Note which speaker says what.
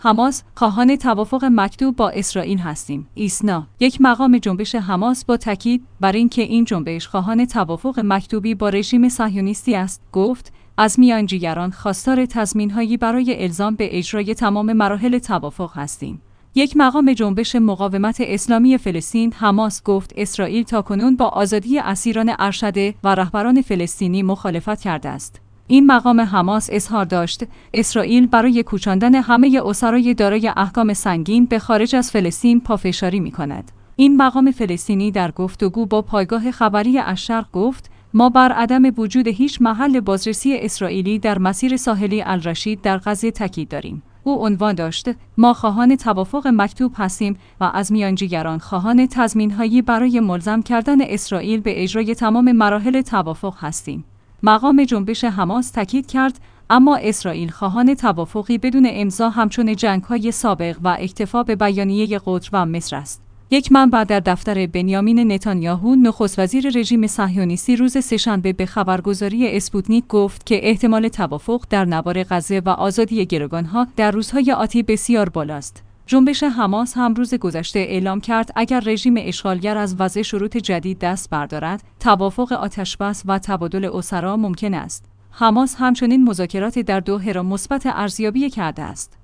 Speaker 1: حماس خواهان توافق مکتوب با اسرائیل هستیم. ایسنا، یک مقام جنبش حماس با تاکید بر اینکه این جنبش خواهان توافق مکتوبی با رژیم صهیونیستی است، گفت از میانجیگران خواستار تضمین‌هایی برای الزام به اجرای تمام مراحل توافق هستیم. یک مقام جنبش مقاومت اسلامی فلسطین حماس گفت اسرائیل تاکنون با آزادی اسیران ارشده و رهبران فلسطینی مخالفت کرده است. این مقام حماس اظهار داشت اسرائیل برای کوچاندن همه اسرای دارای احکام سنگین به خارج از فلسطین پافشاری می‌کند. این مقام فلسطینی در گفتگو با پایگاه خبری الشرق گفت ما بر عدم وجود هیچ محل بازرسی اسرائیلی در مسیر ساحلی الرشید در غزه تاکید داریم. او عنوان داشت ما خواهان توافق مکتوب هستیم و از میانجیگران خواهان تضمین‌هایی برای ملزم کردن اسرائیل به اجرای تمام مراحل توافق هستیم. مقام جنبش حماس تاکید کرد اما اسرائیل خواهان توافقی بدون امضا همچون جنگ‌های سابق و اکتفا به بیانیه قدس و مصر است. یک منبع در دفتر بنیامین نتانیاهو نخست وزیر رژیم صهیونیستی روز سه‌شنبه به خبرگزاری اسپوتنیک گفت که احتمال توافق در نوار غزه و آزادی گروگانها در روزهای آتی بسیار بالاست. جنبش حماس هم روز گذشته اعلام کرد اگر رژیم اشغالگر از وضع شروط جدید دست بردارد، توافق آتشبس و تبادل اسرا ممکن است. حماس همچنین مذاکرات در دوحه را مثبت ارزیابی کرده است.